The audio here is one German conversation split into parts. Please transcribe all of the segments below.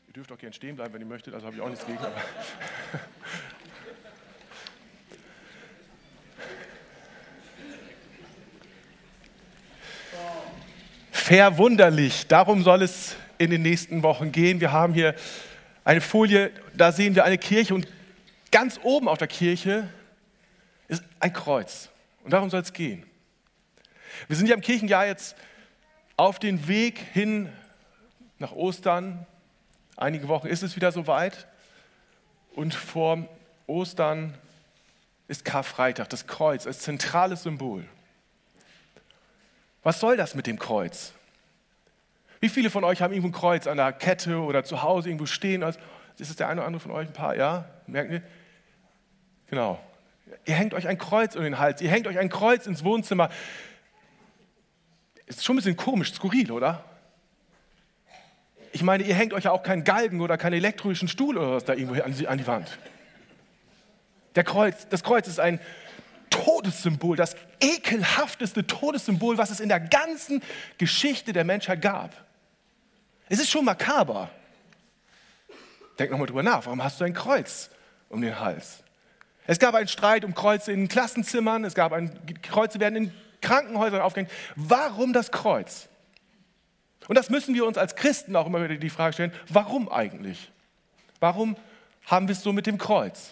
Ihr dürft auch gerne stehen bleiben, wenn ihr möchtet, also habe ich auch nichts gegen. Aber verwunderlich, darum soll es in den nächsten Wochen gehen. Wir haben hier eine Folie, da sehen wir eine Kirche und ganz oben auf der Kirche ist ein Kreuz. Und darum soll es gehen. Wir sind ja im Kirchenjahr jetzt auf den Weg hin nach Ostern. Einige Wochen ist es wieder soweit. Und vor Ostern ist Karfreitag, das Kreuz als zentrales Symbol. Was soll das mit dem Kreuz? Wie viele von euch haben irgendwo ein Kreuz an der Kette oder zu Hause irgendwo stehen? Ist es der eine oder andere von euch? Ein paar? Ja? Merken ihr? Genau. Ihr hängt euch ein Kreuz um den Hals. Ihr hängt euch ein Kreuz ins Wohnzimmer. Ist schon ein bisschen komisch, skurril, oder? Ich meine, ihr hängt euch ja auch keinen Galgen oder keinen elektrischen Stuhl oder was da irgendwo an die Wand. Das Kreuz ist ein Todessymbol, das ekelhafteste Todessymbol, was es in der ganzen Geschichte der Menschheit gab. Es ist schon makaber. Denk nochmal drüber nach, warum hast du ein Kreuz um den Hals? Es gab einen Streit um Kreuze in Klassenzimmern, Kreuze werden in Krankenhäusern aufgehängt. Warum das Kreuz? Und das müssen wir uns als Christen auch immer wieder die Frage stellen, warum eigentlich? Warum haben wir es so mit dem Kreuz?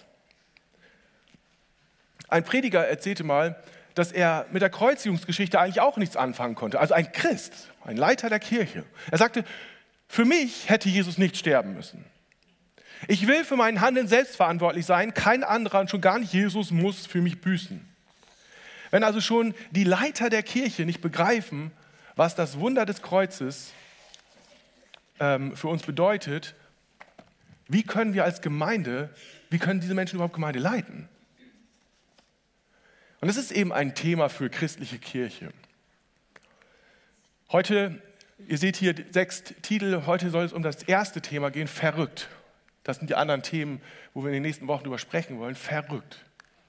Ein Prediger erzählte mal, dass er mit der Kreuzigungsgeschichte eigentlich auch nichts anfangen konnte. Also ein Christ, ein Leiter der Kirche. Er sagte, für mich hätte Jesus nicht sterben müssen. Ich will für mein Handeln selbstverantwortlich sein, kein anderer und schon gar nicht Jesus muss für mich büßen. Wenn also schon die Leiter der Kirche nicht begreifen, was das Wunder des Kreuzes für uns bedeutet, wie können wir als Gemeinde, wie können diese Menschen überhaupt Gemeinde leiten? Und das ist eben ein Thema für christliche Kirche. Heute, ihr seht hier 6 Titel, heute soll es um das erste Thema gehen, verrückt. Das sind die anderen Themen, wo wir in den nächsten Wochen drüber sprechen wollen, verrückt.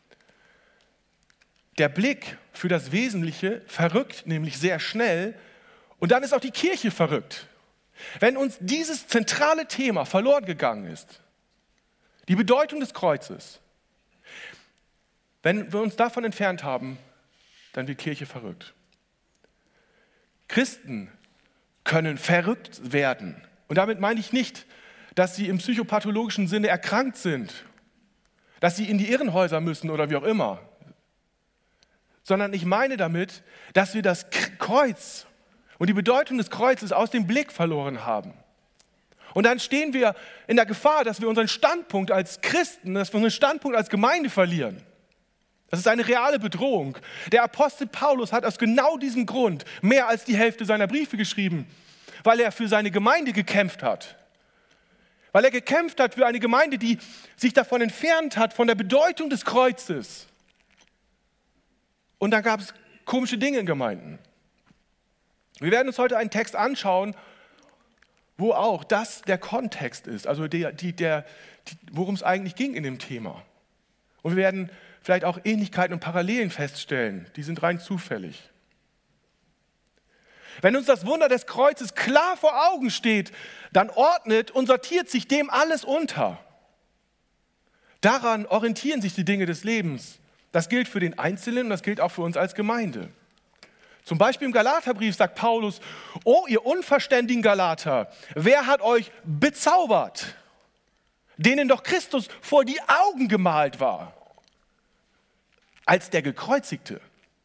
Der Blick für das Wesentliche verrückt nämlich sehr schnell und dann ist auch die Kirche verrückt. Wenn uns dieses zentrale Thema verloren gegangen ist, die Bedeutung des Kreuzes, wenn wir uns davon entfernt haben, dann wird Kirche verrückt. Christen können verrückt werden. Und damit meine ich nicht, dass sie im psychopathologischen Sinne erkrankt sind, dass sie in die Irrenhäuser müssen oder wie auch immer, sondern ich meine damit, dass wir das Kreuz und die Bedeutung des Kreuzes aus dem Blick verloren haben. Und dann stehen wir in der Gefahr, dass wir unseren Standpunkt als Christen, dass wir unseren Standpunkt als Gemeinde verlieren. Das ist eine reale Bedrohung. Der Apostel Paulus hat aus genau diesem Grund mehr als die Hälfte seiner Briefe geschrieben, weil er für seine Gemeinde gekämpft hat. Weil er gekämpft hat für eine Gemeinde, die sich davon entfernt hat, von der Bedeutung des Kreuzes. Und dann gab es komische Dinge in Gemeinden. Wir werden uns heute einen Text anschauen, wo auch das der Kontext ist, also worum es eigentlich ging in dem Thema. Und wir werden vielleicht auch Ähnlichkeiten und Parallelen feststellen, die sind rein zufällig. Wenn uns das Wunder des Kreuzes klar vor Augen steht, dann ordnet und sortiert sich dem alles unter. Daran orientieren sich die Dinge des Lebens. Das gilt für den Einzelnen und das gilt auch für uns als Gemeinde. Zum Beispiel im Galaterbrief sagt Paulus, oh ihr unverständigen Galater, wer hat euch bezaubert, denen doch Christus vor die Augen gemalt war, als der Gekreuzigte?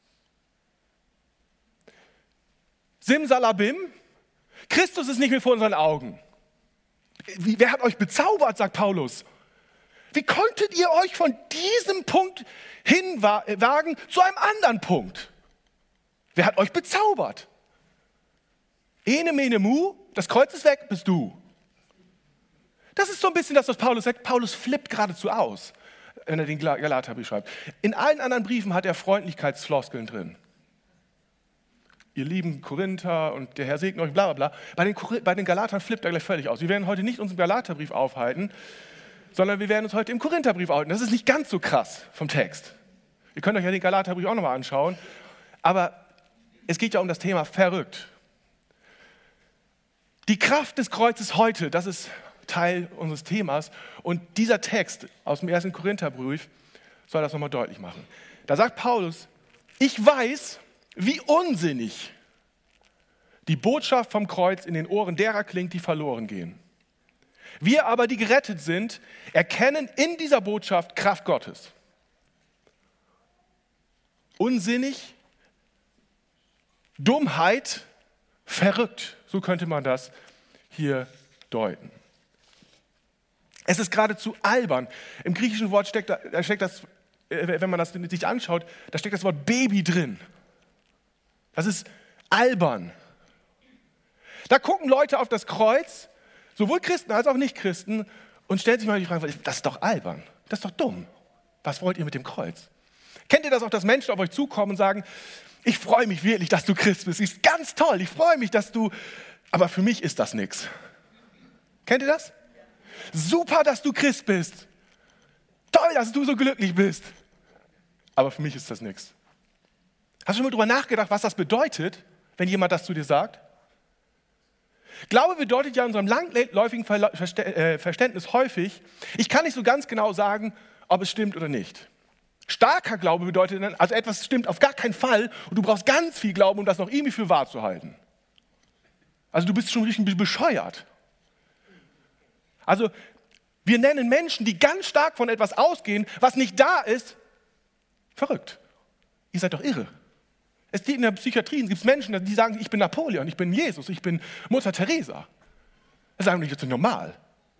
Simsalabim, Christus ist nicht mehr vor unseren Augen. Wer hat euch bezaubert, sagt Paulus. Wie konntet ihr euch von diesem Punkt hinwagen zu einem anderen Punkt? Wer hat euch bezaubert? Ene, mene, mu, das Kreuz ist weg, bist du. Das ist so ein bisschen das, was Paulus sagt. Paulus flippt geradezu aus, wenn er den Galaterbrief schreibt. In allen anderen Briefen hat er Freundlichkeitsfloskeln drin. Ihr lieben Korinther und der Herr segne euch, bla bla bla. Bei den Galatern flippt er gleich völlig aus. Wir werden heute nicht unseren Galaterbrief aufhalten, sondern wir werden uns heute im Korintherbrief aufhalten. Das ist nicht ganz so krass vom Text. Ihr könnt euch ja den Galaterbrief auch nochmal anschauen. Aber es geht ja um das Thema verrückt. Die Kraft des Kreuzes heute, das ist Teil unseres Themas. Und dieser Text aus dem 1. Korintherbrief soll das nochmal deutlich machen. Da sagt Paulus, ich weiß, wie unsinnig die Botschaft vom Kreuz in den Ohren derer klingt, die verloren gehen. Wir aber, die gerettet sind, erkennen in dieser Botschaft Kraft Gottes. Unsinnig, Dummheit, verrückt, so könnte man das hier deuten. Es ist geradezu albern. Im griechischen Wort steckt das, wenn man das sich anschaut, da steckt das Wort Baby drin. Das ist albern. Da gucken Leute auf das Kreuz, sowohl Christen als auch Nichtchristen, und stellen sich mal die Frage, das ist doch albern, das ist doch dumm. Was wollt ihr mit dem Kreuz? Kennt ihr das auch, dass Menschen auf euch zukommen und sagen, ich freue mich wirklich, dass du Christ bist. Das ist ganz toll, ich freue mich, dass du, aber für mich ist das nichts. Kennt ihr das? Super, dass du Christ bist. Toll, dass du so glücklich bist. Aber für mich ist das nichts. Hast du schon mal drüber nachgedacht, was das bedeutet, wenn jemand das zu dir sagt? Glaube bedeutet ja in unserem langläufigen Verständnis häufig, ich kann nicht so ganz genau sagen, ob es stimmt oder nicht. Starker Glaube bedeutet dann, also etwas stimmt auf gar keinen Fall und du brauchst ganz viel Glauben, um das noch irgendwie für wahr zu halten. Also du bist schon richtig bescheuert. Also wir nennen Menschen, die ganz stark von etwas ausgehen, was nicht da ist, verrückt. Ihr seid doch irre. Es gibt in der Psychiatrie, es gibt Menschen, die sagen, ich bin Napoleon, ich bin Jesus, ich bin Mutter Teresa. Das sagen nicht, das ist normal.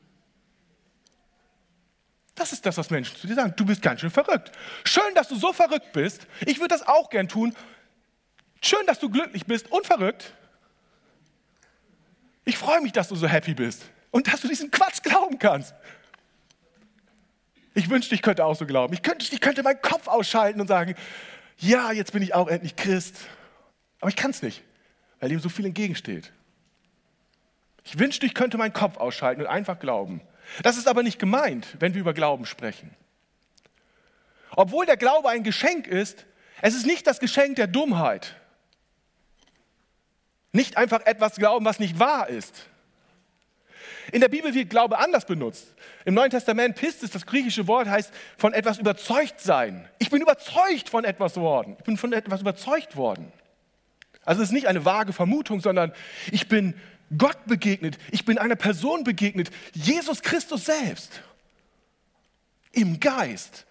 Das ist das, was Menschen zu dir sagen. Du bist ganz schön verrückt. Schön, dass du so verrückt bist. Ich würde das auch gern tun. Schön, dass du glücklich bist und verrückt. Ich freue mich, dass du so happy bist und dass du diesen Quatsch glauben kannst. Ich wünschte, ich könnte auch so glauben. Ich könnte meinen Kopf ausschalten und sagen, ja, jetzt bin ich auch endlich Christ. Aber ich kann es nicht, weil dem so viel entgegensteht. Ich wünschte, ich könnte meinen Kopf ausschalten und einfach glauben. Das ist aber nicht gemeint, wenn wir über Glauben sprechen. Obwohl der Glaube ein Geschenk ist, es ist nicht das Geschenk der Dummheit. Nicht einfach etwas glauben, was nicht wahr ist. In der Bibel wird Glaube anders benutzt. Im Neuen Testament, Pistis, das griechische Wort, heißt von etwas überzeugt sein. Ich bin überzeugt von etwas worden. Ich bin von etwas überzeugt worden. Also es ist nicht eine vage Vermutung, sondern ich bin Gott begegnet. Ich bin einer Person begegnet. Jesus Christus selbst. Im Geist.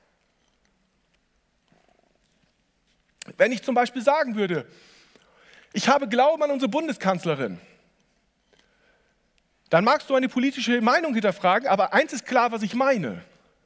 Wenn ich zum Beispiel sagen würde, ich habe Glauben an unsere Bundeskanzlerin, dann magst du eine politische Meinung hinterfragen, aber eins ist klar, was ich meine.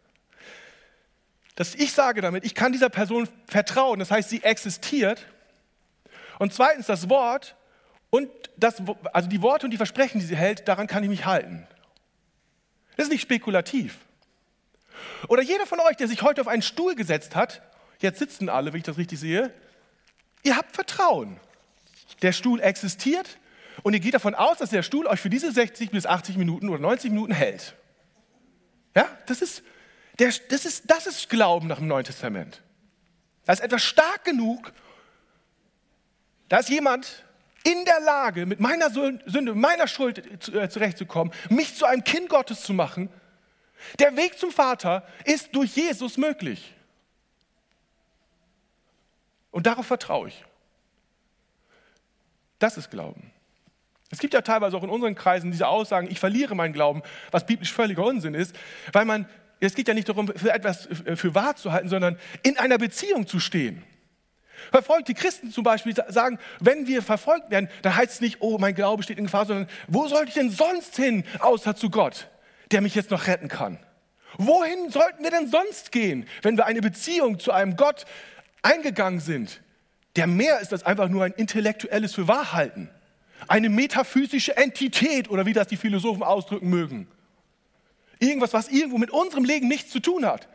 Dass ich sage damit, ich kann dieser Person vertrauen, das heißt, sie existiert. Und zweitens das Wort und also die Worte und die Versprechen, die sie hält, daran kann ich mich halten. Das ist nicht spekulativ. Oder jeder von euch, der sich heute auf einen Stuhl gesetzt hat, jetzt sitzen alle, wenn ich das richtig sehe, ihr habt Vertrauen. Der Stuhl existiert. Und ihr geht davon aus, dass der Stuhl euch für diese 60 bis 80 Minuten oder 90 Minuten hält. Ja, das ist Glauben nach dem Neuen Testament. Da ist etwas stark genug, da ist jemand in der Lage, mit meiner Sünde, meiner Schuld zurechtzukommen, mich zu einem Kind Gottes zu machen. Der Weg zum Vater ist durch Jesus möglich. Und darauf vertraue ich. Das ist Glauben. Es gibt ja teilweise auch in unseren Kreisen diese Aussagen, ich verliere meinen Glauben, was biblisch völliger Unsinn ist, weil es geht ja nicht darum, für etwas für wahr zu halten, sondern in einer Beziehung zu stehen. Verfolgte Christen zum Beispiel sagen, wenn wir verfolgt werden, dann heißt es nicht, oh, mein Glaube steht in Gefahr, sondern wo sollte ich denn sonst hin, außer zu Gott, der mich jetzt noch retten kann? Wohin sollten wir denn sonst gehen, wenn wir eine Beziehung zu einem Gott eingegangen sind, der mehr ist als einfach nur ein intellektuelles Fürwahrhalten? Eine metaphysische Entität oder wie das die Philosophen ausdrücken mögen. Irgendwas, was irgendwo mit unserem Leben nichts zu tun hat.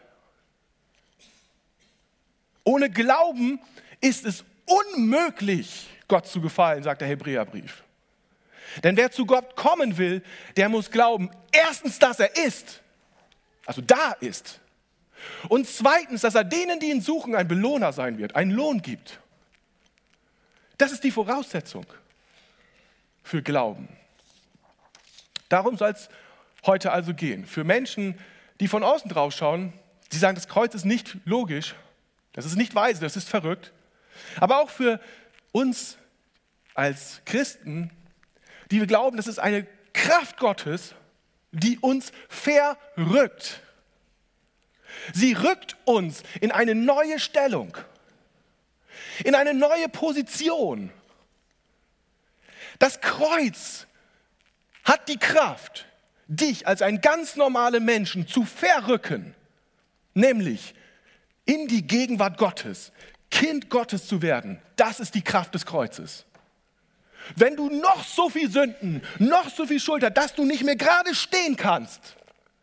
Ohne Glauben ist es unmöglich, Gott zu gefallen, sagt der Hebräerbrief. Denn wer zu Gott kommen will, der muss glauben, erstens, dass er ist, also da ist. Und zweitens, dass er denen, die ihn suchen, ein Belohner sein wird, einen Lohn gibt. Das ist die Voraussetzung für Glauben. Darum soll es heute also gehen? Für Menschen, die von außen drauf schauen, die sagen, das Kreuz ist nicht logisch, das ist nicht weise, das ist verrückt. Aber auch für uns als Christen, die wir glauben, das ist eine Kraft Gottes, die uns verrückt. Sie rückt uns in eine neue Stellung, in eine neue Position. Das Kreuz hat die Kraft, dich als einen ganz normalen Menschen zu verrücken, nämlich in die Gegenwart Gottes, Kind Gottes zu werden. Das ist die Kraft des Kreuzes. Wenn du noch so viel Sünden, noch so viel Schuld hast, dass du nicht mehr gerade stehen kannst,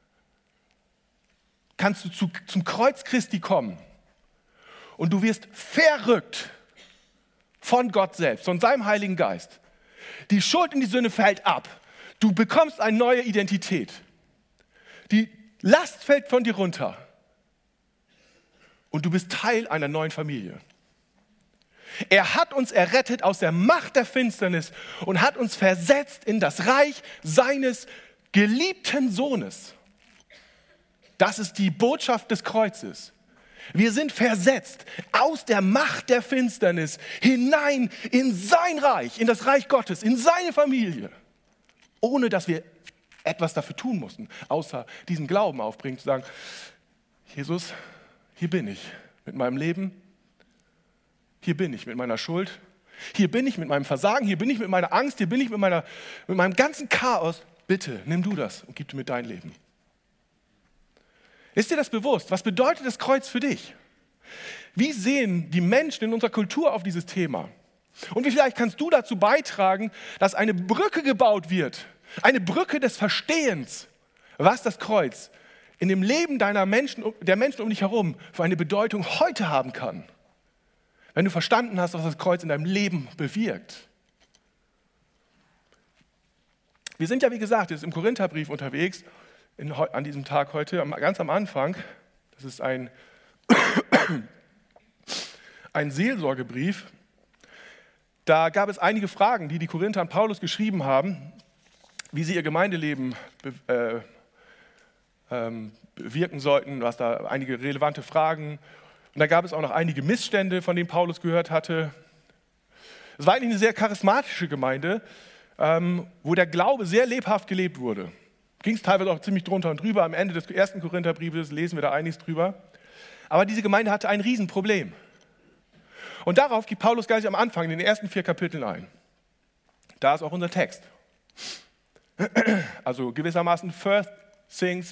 kannst du zum Kreuz Christi kommen und du wirst verrückt von Gott selbst, von seinem Heiligen Geist. Die Schuld und die Sünde fällt ab. Du bekommst eine neue Identität. Die Last fällt von dir runter und du bist Teil einer neuen Familie. Er hat uns errettet aus der Macht der Finsternis und hat uns versetzt in das Reich seines geliebten Sohnes. Das ist die Botschaft des Kreuzes. Wir sind versetzt aus der Macht der Finsternis hinein in sein Reich, in das Reich Gottes, in seine Familie. Ohne dass wir etwas dafür tun mussten, außer diesen Glauben aufbringen, zu sagen, Jesus, hier bin ich mit meinem Leben, hier bin ich mit meiner Schuld, hier bin ich mit meinem Versagen, hier bin ich mit meiner Angst, hier bin ich mit meinem ganzen Chaos. Bitte, nimm du das und gib mir dein Leben. Ist dir das bewusst? Was bedeutet das Kreuz für dich? Wie sehen die Menschen in unserer Kultur auf dieses Thema? Und wie vielleicht kannst du dazu beitragen, dass eine Brücke gebaut wird, eine Brücke des Verstehens, was das Kreuz in dem Leben der Menschen um dich herum für eine Bedeutung heute haben kann. Wenn du verstanden hast, was das Kreuz in deinem Leben bewirkt. Wir sind ja, wie gesagt, jetzt im Korintherbrief unterwegs, an diesem Tag heute, ganz am Anfang. Das ist ein Seelsorgebrief. Da gab es einige Fragen, die Korinther an Paulus geschrieben haben, wie sie ihr Gemeindeleben bewirken sollten, was da einige relevante Fragen. Und da gab es auch noch einige Missstände, von denen Paulus gehört hatte. Es war eigentlich eine sehr charismatische Gemeinde, wo der Glaube sehr lebhaft gelebt wurde. Ging es teilweise auch ziemlich drunter und drüber. Am Ende des ersten Korintherbriefes lesen wir da einiges drüber. Aber diese Gemeinde hatte ein Riesenproblem. Und darauf geht Paulus gleich am Anfang in den ersten 4 Kapiteln ein. Da ist auch unser Text. Also gewissermaßen first things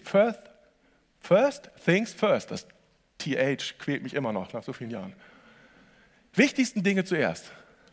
first. Das TH quält mich immer noch nach so vielen Jahren. Wichtigsten Dinge zuerst.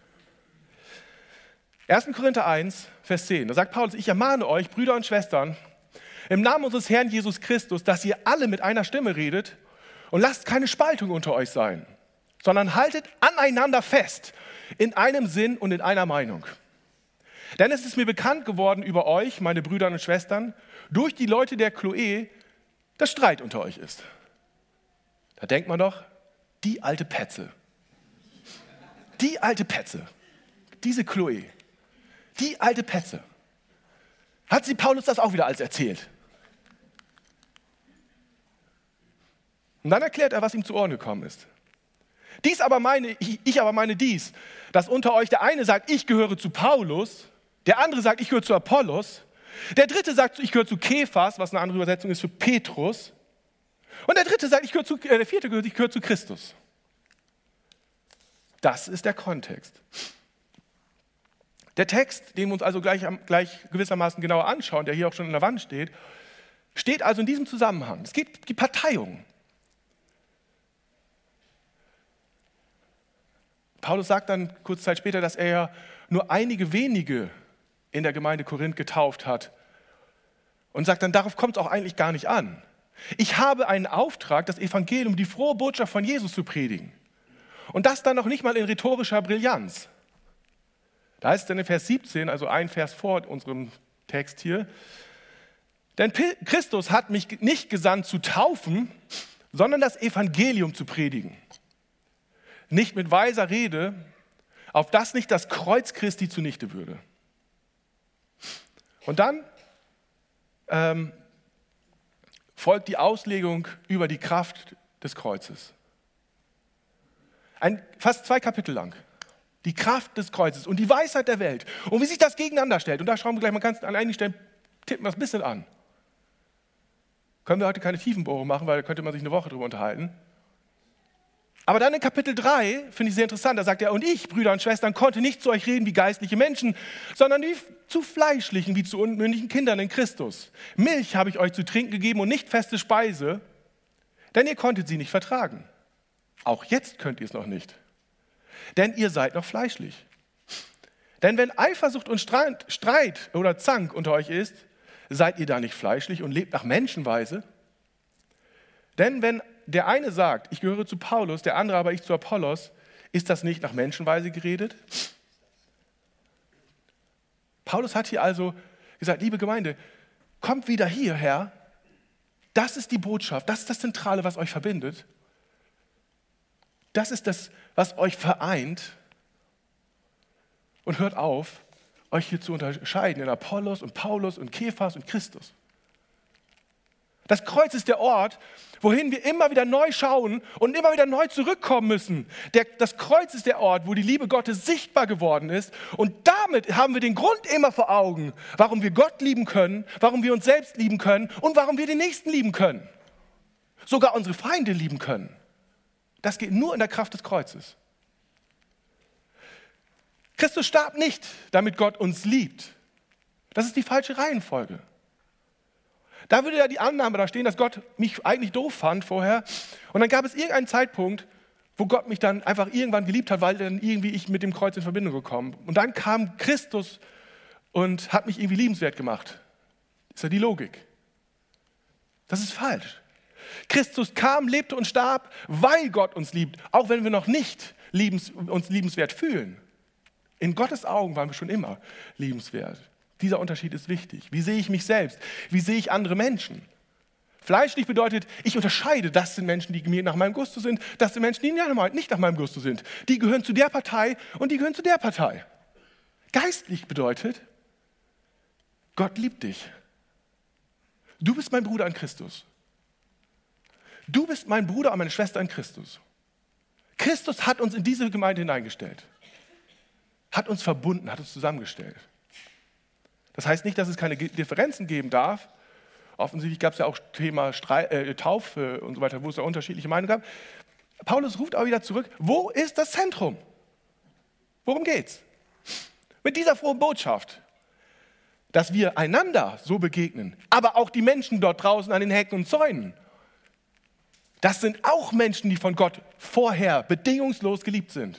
1. Korinther 1, Vers 10, da sagt Paulus, ich ermahne euch, Brüder und Schwestern, im Namen unseres Herrn Jesus Christus, dass ihr alle mit einer Stimme redet und lasst keine Spaltung unter euch sein, sondern haltet aneinander fest, in einem Sinn und in einer Meinung. Denn es ist mir bekannt geworden über euch, meine Brüder und Schwestern, durch die Leute der Chloe, dass Streit unter euch ist. Da denkt man doch, die alte Petze. Die alte Petze. Diese Chloe. Die alte Petze. Hat sie Paulus das auch wieder alles erzählt? Und dann erklärt er, was ihm zu Ohren gekommen ist. Ich aber meine dies, dass unter euch der eine sagt, ich gehöre zu Paulus, der andere sagt, ich gehöre zu Apollos, der dritte sagt, ich gehöre zu Kephas, was eine andere Übersetzung ist für Petrus, und der vierte sagt, ich gehöre zu Christus. Das ist der Kontext. Der Text, den wir uns also gleich gewissermaßen genauer anschauen, der hier auch schon in der Wand steht, steht also in diesem Zusammenhang. Es gibt die Parteiung. Paulus sagt dann kurze Zeit später, dass er ja nur einige wenige in der Gemeinde Korinth getauft hat und sagt dann, darauf kommt es auch eigentlich gar nicht an. Ich habe einen Auftrag, das Evangelium, die frohe Botschaft von Jesus zu predigen. Und das dann noch nicht mal in rhetorischer Brillanz. Da heißt es dann in Vers 17, also ein Vers vor unserem Text hier, denn Christus hat mich nicht gesandt zu taufen, sondern das Evangelium zu predigen. Nicht mit weiser Rede, auf das nicht das Kreuz Christi zunichte würde. Und dann folgt die Auslegung über die Kraft des Kreuzes. Fast 2 Kapitel lang. Die Kraft des Kreuzes und die Weisheit der Welt. Und wie sich das gegeneinander stellt. Und da schauen wir gleich mal ganz an einigen Stellen, tippen wir das ein bisschen an. Können wir heute keine Tiefenbohrung machen, weil da könnte man sich eine Woche drüber unterhalten. Aber dann in Kapitel 3, finde ich sehr interessant, da sagt er, und ich, Brüder und Schwestern, konnte nicht zu euch reden wie geistliche Menschen, sondern wie zu fleischlichen, wie zu unmündigen Kindern in Christus. Milch habe ich euch zu trinken gegeben und nicht feste Speise, denn ihr konntet sie nicht vertragen. Auch jetzt könnt ihr es noch nicht, denn ihr seid noch fleischlich. Denn wenn Eifersucht und Streit oder Zank unter euch ist, seid ihr da nicht fleischlich und lebt nach Menschenweise? Denn wenn der eine sagt, ich gehöre zu Paulus, der andere aber ich zu Apollos, ist das nicht nach Menschenweise geredet? Paulus hat hier also gesagt, liebe Gemeinde, kommt wieder hierher. Das ist die Botschaft, das ist das Zentrale, was euch verbindet. Das ist das, was euch vereint. Und hört auf, euch hier zu unterscheiden in Apollos und Paulus und Kephas und Christus. Das Kreuz ist der Ort, wohin wir immer wieder neu schauen und immer wieder neu zurückkommen müssen. Das Kreuz ist der Ort, wo die Liebe Gottes sichtbar geworden ist. Und damit haben wir den Grund immer vor Augen, warum wir Gott lieben können, warum wir uns selbst lieben können und warum wir den Nächsten lieben können. Sogar unsere Feinde lieben können. Das geht nur in der Kraft des Kreuzes. Christus starb nicht, damit Gott uns liebt. Das ist die falsche Reihenfolge. Da würde ja die Annahme da stehen, dass Gott mich eigentlich doof fand vorher. Und dann gab es irgendeinen Zeitpunkt, wo Gott mich dann einfach irgendwann geliebt hat, weil dann irgendwie ich mit dem Kreuz in Verbindung gekommen. Und dann kam Christus und hat mich irgendwie liebenswert gemacht. Das ist ja die Logik. Das ist falsch. Christus kam, lebte und starb, weil Gott uns liebt, auch wenn wir noch nicht uns liebenswert fühlen. In Gottes Augen waren wir schon immer liebenswert. Dieser Unterschied ist wichtig. Wie sehe ich mich selbst? Wie sehe ich andere Menschen? Fleischlich bedeutet, ich unterscheide, das sind Menschen, die mir nach meinem Gusto sind, das sind Menschen, die nicht nach meinem Gusto sind. Die gehören zu der Partei und die gehören zu der Partei. Geistlich bedeutet, Gott liebt dich. Du bist mein Bruder in Christus. Du bist mein Bruder und meine Schwester in Christus. Christus hat uns in diese Gemeinde hineingestellt. Hat uns verbunden, hat uns zusammengestellt. Das heißt nicht, dass es keine Differenzen geben darf. Offensichtlich gab es ja auch Thema Taufe und so weiter, wo es da unterschiedliche Meinungen gab. Paulus ruft aber wieder zurück, wo ist das Zentrum? Worum geht's? Mit dieser frohen Botschaft, dass wir einander so begegnen, aber auch die Menschen dort draußen an den Hecken und Zäunen. Das sind auch Menschen, die von Gott vorher bedingungslos geliebt sind.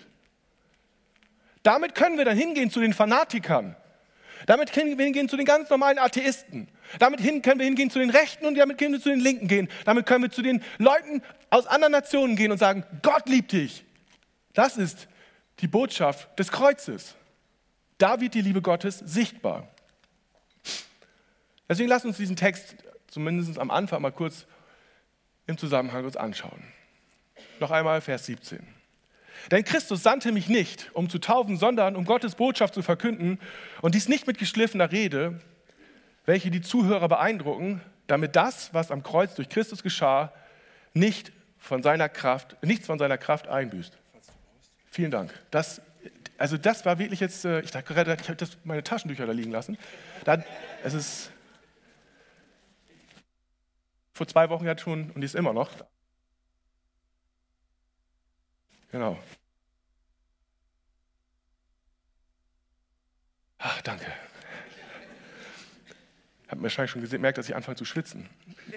Damit können wir dann hingehen zu den Fanatikern. Damit können wir hingehen zu den ganz normalen Atheisten. Damit können wir hingehen zu den Rechten und damit können wir zu den Linken gehen. Damit können wir zu den Leuten aus anderen Nationen gehen und sagen, Gott liebt dich. Das ist die Botschaft des Kreuzes. Da wird die Liebe Gottes sichtbar. Deswegen lasst uns diesen Text zumindest am Anfang mal kurz im Zusammenhang uns anschauen. Noch einmal Vers 17. Denn Christus sandte mich nicht, um zu taufen, sondern um Gottes Botschaft zu verkünden und dies nicht mit geschliffener Rede, welche die Zuhörer beeindrucken, damit das, was am Kreuz durch Christus geschah, nichts von seiner Kraft einbüßt. Vielen Dank. Das war wirklich jetzt, ich dachte gerade, ich habe meine Taschentücher da liegen lassen. Es ist vor 2 Wochen ja schon und die ist immer noch. Genau. Ach, danke. Ich habe wahrscheinlich schon gemerkt, dass ich anfange zu schwitzen.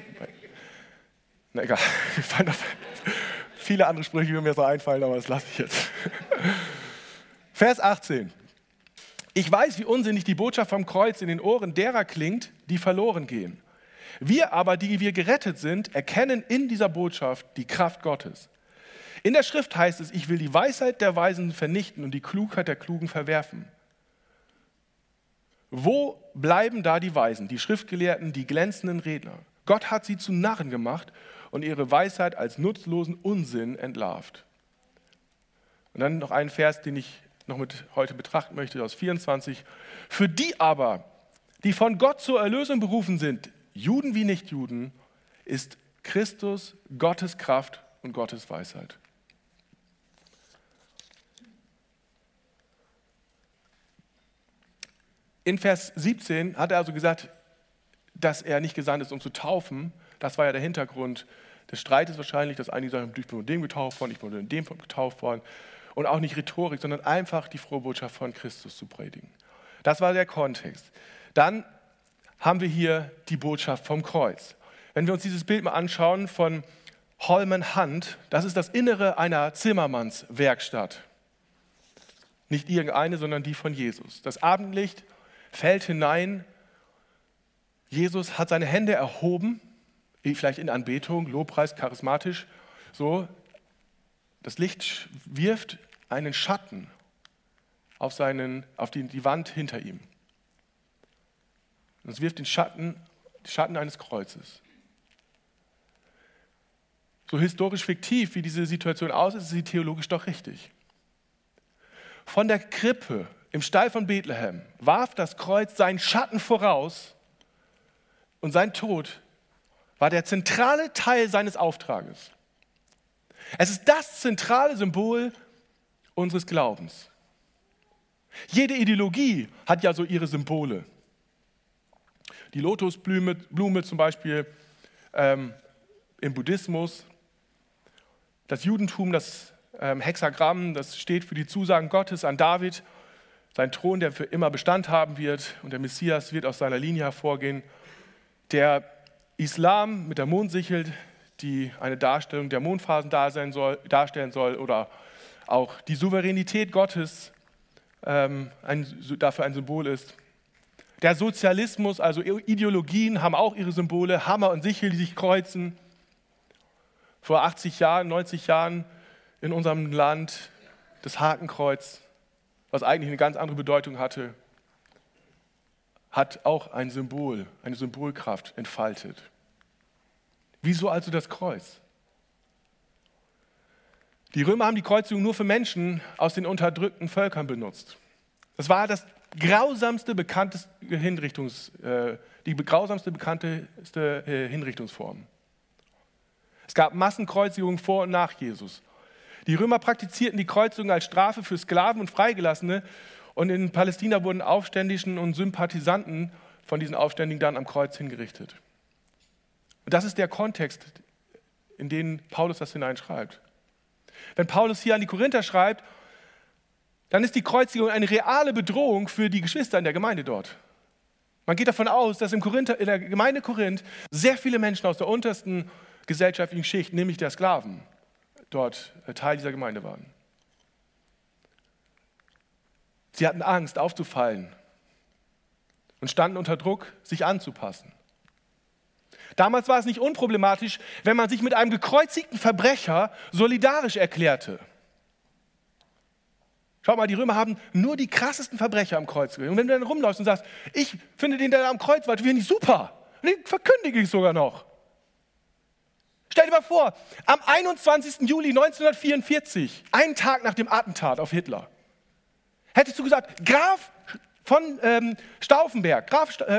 Na egal, mir fallen viele andere Sprüche, die mir so einfallen, aber das lasse ich jetzt. Vers 18. Ich weiß, wie unsinnig die Botschaft vom Kreuz in den Ohren derer klingt, die verloren gehen. Wir aber, die wir gerettet sind, erkennen in dieser Botschaft die Kraft Gottes. In der Schrift heißt es, ich will die Weisheit der Weisen vernichten und die Klugheit der Klugen verwerfen. Wo bleiben da die Weisen, die Schriftgelehrten, die glänzenden Redner? Gott hat sie zu Narren gemacht und ihre Weisheit als nutzlosen Unsinn entlarvt. Und dann noch einen Vers, den ich noch mit heute betrachten möchte, aus 24. Für die aber, die von Gott zur Erlösung berufen sind, Juden wie Nichtjuden, ist Christus Gottes Kraft und Gottes Weisheit. In Vers 17 hat er also gesagt, dass er nicht gesandt ist, um zu taufen. Das war ja der Hintergrund des Streites wahrscheinlich, dass einige sagen, ich bin in dem getauft worden, ich bin in dem getauft worden. Und auch nicht Rhetorik, sondern einfach die frohe Botschaft von Christus zu predigen. Das war der Kontext. Dann haben wir hier die Botschaft vom Kreuz. Wenn wir uns dieses Bild mal anschauen von Holman Hunt, das ist das Innere einer Zimmermannswerkstatt. Nicht irgendeine, sondern die von Jesus. Das Abendlicht fällt hinein. Jesus hat seine Hände erhoben, vielleicht in Anbetung, Lobpreis, charismatisch. So, das Licht wirft einen Schatten auf die Wand hinter ihm. Und es wirft den Schatten eines Kreuzes. So historisch fiktiv, wie diese Situation aussieht, ist sie theologisch doch richtig. Von der Krippe im Stall von Bethlehem warf das Kreuz seinen Schatten voraus und sein Tod war der zentrale Teil seines Auftrages. Es ist das zentrale Symbol unseres Glaubens. Jede Ideologie hat ja so ihre Symbole. Die Lotusblume zum Beispiel im Buddhismus, das Judentum, das Hexagramm, das steht für die Zusagen Gottes an David, sein Thron, der für immer Bestand haben wird und der Messias wird aus seiner Linie hervorgehen. Der Islam mit der Mondsichel, die eine Darstellung der Mondphasen darstellen soll, oder auch die Souveränität Gottes dafür ein Symbol ist. Der Sozialismus, also Ideologien, haben auch ihre Symbole, Hammer und Sichel, die sich kreuzen. Vor 80 Jahren, 90 Jahren in unserem Land das Hakenkreuz, was eigentlich eine ganz andere Bedeutung hatte, hat auch ein Symbol, eine Symbolkraft entfaltet. Wieso also das Kreuz? Die Römer haben die Kreuzigung nur für Menschen aus den unterdrückten Völkern benutzt. Das war die grausamste bekannte Hinrichtungsform. Es gab Massenkreuzigungen vor und nach Jesus. Die Römer praktizierten die Kreuzigung als Strafe für Sklaven und Freigelassene und in Palästina wurden Aufständischen und Sympathisanten von diesen Aufständigen dann am Kreuz hingerichtet. Und das ist der Kontext, in den Paulus das hineinschreibt. Wenn Paulus hier an die Korinther schreibt, dann ist die Kreuzigung eine reale Bedrohung für die Geschwister in der Gemeinde dort. Man geht davon aus, dass in der Gemeinde Korinth sehr viele Menschen aus der untersten gesellschaftlichen Schicht, nämlich der Sklaven, dort Teil dieser Gemeinde waren. Sie hatten Angst, aufzufallen und standen unter Druck, sich anzupassen. Damals war es nicht unproblematisch, wenn man sich mit einem gekreuzigten Verbrecher solidarisch erklärte. Schaut mal, die Römer haben nur die krassesten Verbrecher am Kreuz gelegt. Und wenn du dann rumläufst und sagst, ich finde den, der am Kreuz war, finde ich super. Und den verkündige ich sogar noch. Stell dir mal vor, am 21. Juli 1944, einen Tag nach dem Attentat auf Hitler, hättest du gesagt, Graf von Stauffenberg,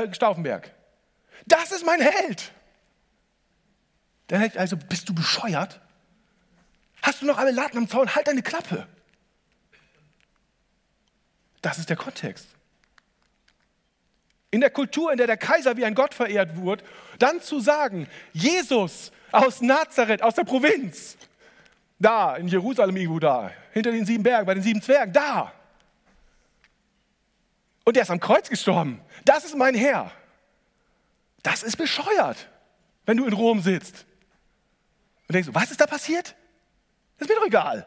das ist mein Held. Dann hätte ich also, bist du bescheuert? Hast du noch alle Latten am Zaun? Halt deine Klappe. Das ist der Kontext. In der Kultur, in der der Kaiser wie ein Gott verehrt wurde, dann zu sagen, Jesus aus Nazareth, aus der Provinz, da in Jerusalem irgendwo da, hinter den 7 Bergen, bei den 7 Zwergen, da. Und der ist am Kreuz gestorben. Das ist mein Herr. Das ist bescheuert, wenn du in Rom sitzt. Und denkst, was ist da passiert? Das ist mir doch egal.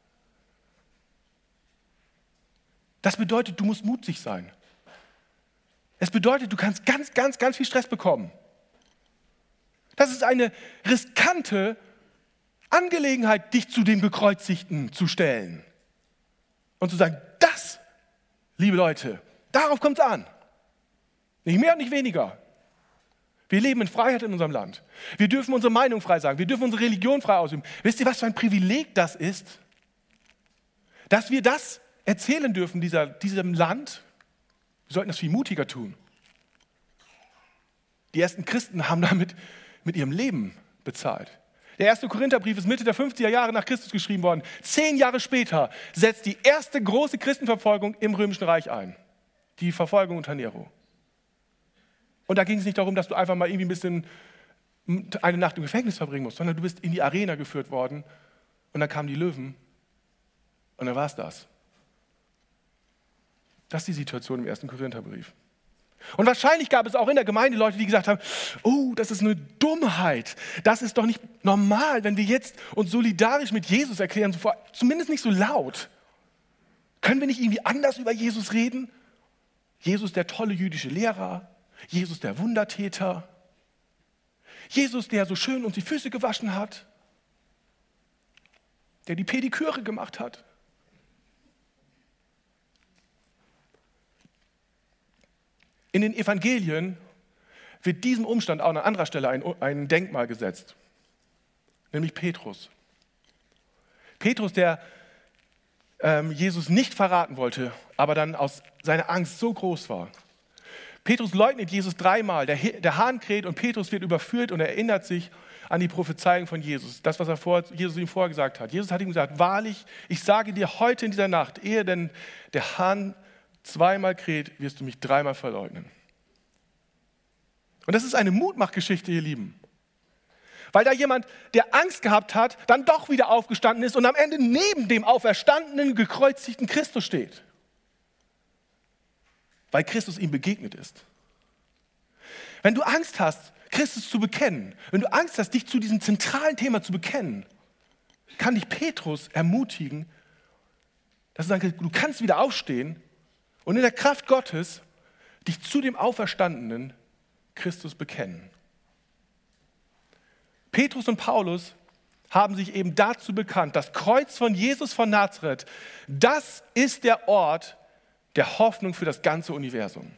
Das bedeutet, du musst mutig sein. Es bedeutet, du kannst ganz, ganz, ganz viel Stress bekommen. Das ist eine riskante Angelegenheit, dich zu dem Gekreuzigten zu stellen. Und zu sagen, das, liebe Leute, darauf kommt es an. Nicht mehr und nicht weniger. Wir leben in Freiheit in unserem Land. Wir dürfen unsere Meinung frei sagen. Wir dürfen unsere Religion frei ausüben. Wisst ihr, was für ein Privileg das ist? Dass wir das erzählen dürfen, diesem Land. Wir sollten das viel mutiger tun. Die ersten Christen haben damit mit ihrem Leben bezahlt. Der erste Korintherbrief ist Mitte der 50er Jahre nach Christus geschrieben worden. 10 Jahre später setzt die erste große Christenverfolgung im Römischen Reich ein. Die Verfolgung unter Nero. Und da ging es nicht darum, dass du einfach mal irgendwie ein bisschen eine Nacht im Gefängnis verbringen musst, sondern du bist in die Arena geführt worden und dann kamen die Löwen und dann war es das. Das ist die Situation im ersten Korintherbrief. Und wahrscheinlich gab es auch in der Gemeinde Leute, die gesagt haben, oh, das ist eine Dummheit. Das ist doch nicht normal, wenn wir jetzt uns solidarisch mit Jesus erklären, zumindest nicht so laut. Können wir nicht irgendwie anders über Jesus reden? Jesus der tolle jüdische Lehrer, Jesus der Wundertäter, Jesus, der so schön uns die Füße gewaschen hat, der die Pediküre gemacht hat. In den Evangelien wird diesem Umstand auch an anderer Stelle ein Denkmal gesetzt, nämlich Petrus. Petrus, der Jesus nicht verraten wollte, aber dann aus seiner Angst so groß war. Petrus leugnet Jesus 3-mal, der Hahn kräht und Petrus wird überführt und erinnert sich an die Prophezeiung von Jesus, das, was Jesus ihm vorgesagt hat. Jesus hat ihm gesagt, wahrlich, ich sage dir heute in dieser Nacht, ehe denn der Hahn 2-mal kräht, wirst du mich 3-mal verleugnen. Und das ist eine Mutmachgeschichte, ihr Lieben. Weil da jemand, der Angst gehabt hat, dann doch wieder aufgestanden ist und am Ende neben dem auferstandenen, gekreuzigten Christus steht. Weil Christus ihm begegnet ist. Wenn du Angst hast, Christus zu bekennen, wenn du Angst hast, dich zu diesem zentralen Thema zu bekennen, kann dich Petrus ermutigen, dass er sagt, du kannst wieder aufstehen und in der Kraft Gottes dich zu dem auferstandenen Christus bekennen. Petrus und Paulus haben sich eben dazu bekannt, das Kreuz von Jesus von Nazareth, das ist der Ort der Hoffnung für das ganze Universum.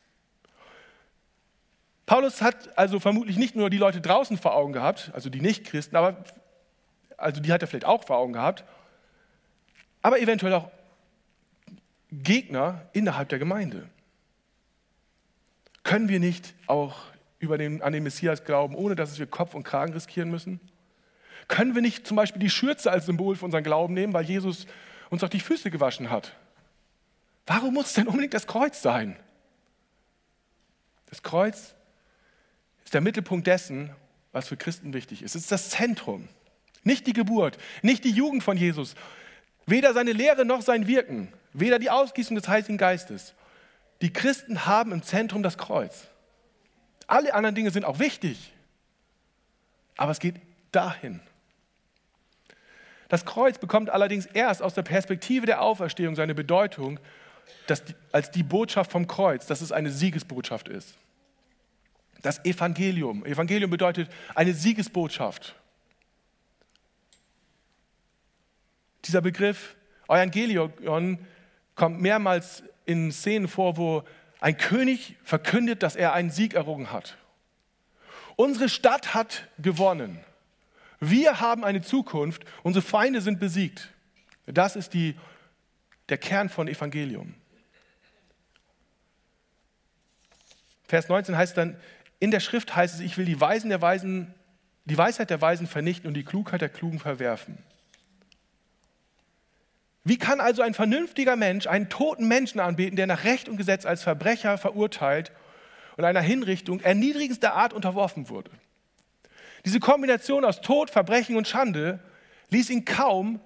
Paulus hat also vermutlich nicht nur die Leute draußen vor Augen gehabt, also die Nichtchristen, aber also die hat er vielleicht auch vor Augen gehabt, aber eventuell auch Gegner innerhalb der Gemeinde. Können wir nicht auch an den Messias glauben, ohne dass wir Kopf und Kragen riskieren müssen? Können wir nicht zum Beispiel die Schürze als Symbol für unseren Glauben nehmen, weil Jesus uns auch die Füße gewaschen hat? Warum muss es denn unbedingt das Kreuz sein? Das Kreuz ist der Mittelpunkt dessen, was für Christen wichtig ist. Es ist das Zentrum, nicht die Geburt, nicht die Jugend von Jesus, weder seine Lehre noch sein Wirken, weder die Ausgießung des Heiligen Geistes. Die Christen haben im Zentrum das Kreuz. Alle anderen Dinge sind auch wichtig, aber es geht dahin. Das Kreuz bekommt allerdings erst aus der Perspektive der Auferstehung seine Bedeutung, als die Botschaft vom Kreuz, dass es eine Siegesbotschaft ist. Das Evangelium. Evangelium bedeutet eine Siegesbotschaft. Dieser Begriff Evangelion kommt mehrmals in Szenen vor, wo ein König verkündet, dass er einen Sieg errungen hat. Unsere Stadt hat gewonnen. Wir haben eine Zukunft. Unsere Feinde sind besiegt. Das ist der Kern von Evangelium. Vers 19 heißt dann, in der Schrift heißt es, ich will die Weisheit der Weisen vernichten und die Klugheit der Klugen verwerfen. Wie kann also ein vernünftiger Mensch einen toten Menschen anbeten, der nach Recht und Gesetz als Verbrecher verurteilt und einer Hinrichtung erniedrigendster Art unterworfen wurde? Diese Kombination aus Tod, Verbrechen und Schande ließ ihn kaum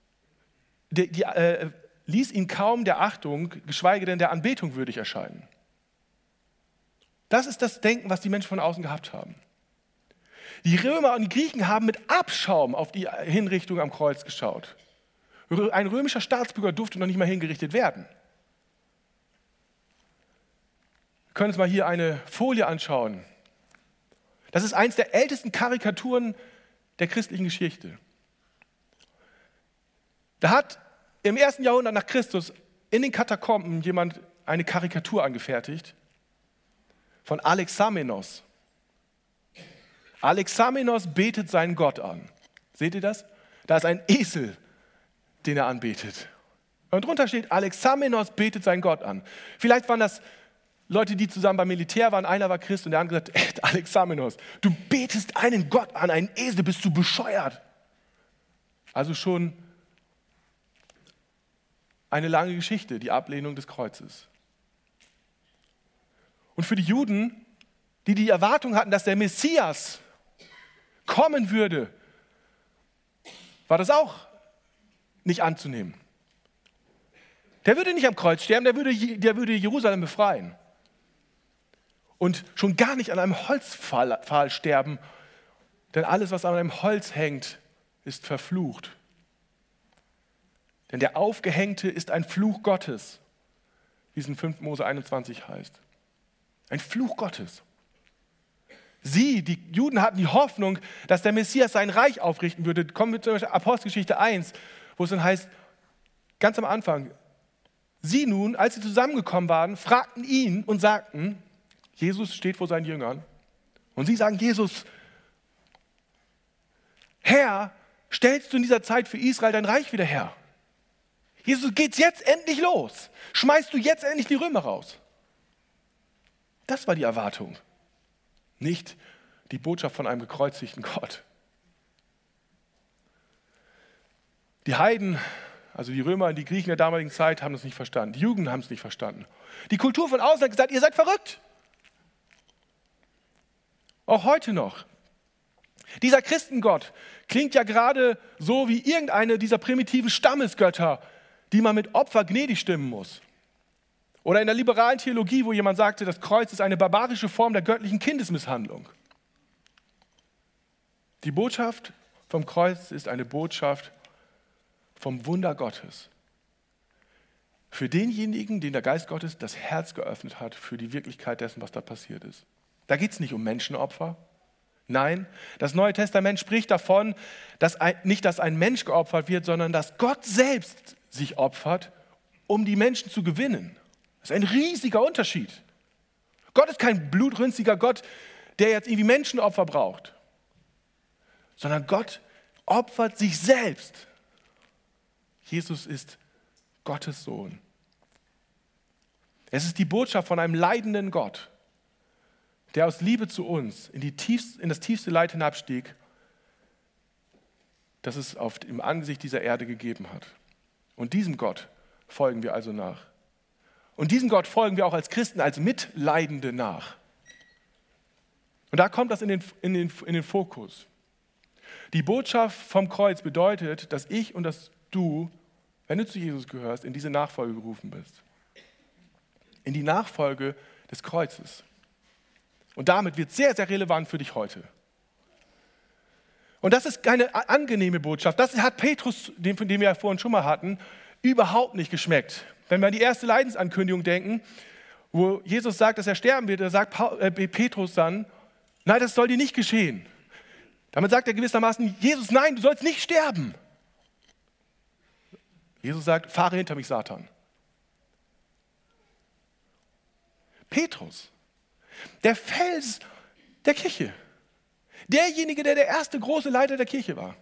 der Achtung, geschweige denn der Anbetung würdig erscheinen. Das ist das Denken, was die Menschen von außen gehabt haben. Die Römer und die Griechen haben mit Abschaum auf die Hinrichtung am Kreuz geschaut. Ein römischer Staatsbürger durfte noch nicht mal hingerichtet werden. Wir können uns mal hier eine Folie anschauen. Das ist eines der ältesten Karikaturen der christlichen Geschichte. Da hat im 1. Jahrhundert nach Christus in den Katakomben jemand eine Karikatur angefertigt von Alexamenos. Alexamenos betet seinen Gott an. Seht ihr das? Da ist ein Esel, den er anbetet. Und drunter steht, Alexamenos betet seinen Gott an. Vielleicht waren das Leute, die zusammen beim Militär waren, einer war Christ und der andere gesagt, Alexamenos, du betest einen Gott an, einen Esel, bist du bescheuert? Also schon eine lange Geschichte, die Ablehnung des Kreuzes. Und für die Juden, die die Erwartung hatten, dass der Messias kommen würde, war das auch nicht anzunehmen. Der würde nicht am Kreuz sterben, der würde Jerusalem befreien. Und schon gar nicht an einem Holzpfahl sterben, denn alles, was an einem Holz hängt, ist verflucht. Denn der Aufgehängte ist ein Fluch Gottes, wie es in 5. Mose 21 heißt. Ein Fluch Gottes. Die Juden hatten die Hoffnung, dass der Messias sein Reich aufrichten würde. Kommen wir zur Apostelgeschichte 1, wo es dann heißt, ganz am Anfang, sie nun, als sie zusammengekommen waren, fragten ihn und sagten, Jesus steht vor seinen Jüngern, und sie sagen, Jesus, Herr, stellst du in dieser Zeit für Israel dein Reich wieder her? Jesus, geht's jetzt endlich los? Schmeißt du jetzt endlich die Römer raus? Das war die Erwartung, nicht die Botschaft von einem gekreuzigten Gott. Die Heiden, also die Römer und die Griechen der damaligen Zeit, haben das nicht verstanden. Die Juden haben es nicht verstanden. Die Kultur von außen hat gesagt, ihr seid verrückt. Auch heute noch. Dieser Christengott klingt ja gerade so wie irgendeine dieser primitiven Stammesgötter, die man mit Opfer gnädig stimmen muss. Oder in der liberalen Theologie, wo jemand sagte, das Kreuz ist eine barbarische Form der göttlichen Kindesmisshandlung. Die Botschaft vom Kreuz ist eine Botschaft vom Wunder Gottes. Für denjenigen, den der Geist Gottes das Herz geöffnet hat für die Wirklichkeit dessen, was da passiert ist. Da geht es nicht um Menschenopfer. Nein, das Neue Testament spricht davon, dass nicht ein Mensch geopfert wird, sondern dass Gott selbst sich opfert, um die Menschen zu gewinnen. Das ist ein riesiger Unterschied. Gott ist kein blutrünstiger Gott, der jetzt irgendwie Menschenopfer braucht, sondern Gott opfert sich selbst. Jesus ist Gottes Sohn. Es ist die Botschaft von einem leidenden Gott, der aus Liebe zu uns in das tiefste Leid hinabstieg, das es im Angesicht dieser Erde gegeben hat. Und diesem Gott folgen wir also nach. Und diesem Gott folgen wir auch als Christen, als Mitleidende nach. Und da kommt das in den Fokus. Die Botschaft vom Kreuz bedeutet, dass ich und dass du, wenn du zu Jesus gehörst, in diese Nachfolge gerufen bist. In die Nachfolge des Kreuzes. Und damit wird es sehr, sehr relevant für dich heute. Und das ist keine angenehme Botschaft. Das hat Petrus, von dem wir ja vorhin schon mal hatten, überhaupt nicht geschmeckt. Wenn wir an die erste Leidensankündigung denken, wo Jesus sagt, dass er sterben wird, da sagt Petrus dann, nein, das soll dir nicht geschehen. Damit sagt er gewissermaßen, Jesus, nein, du sollst nicht sterben. Jesus sagt, fahre hinter mich, Satan. Petrus, der Fels der Kirche, derjenige, der erste große Leiter der Kirche war.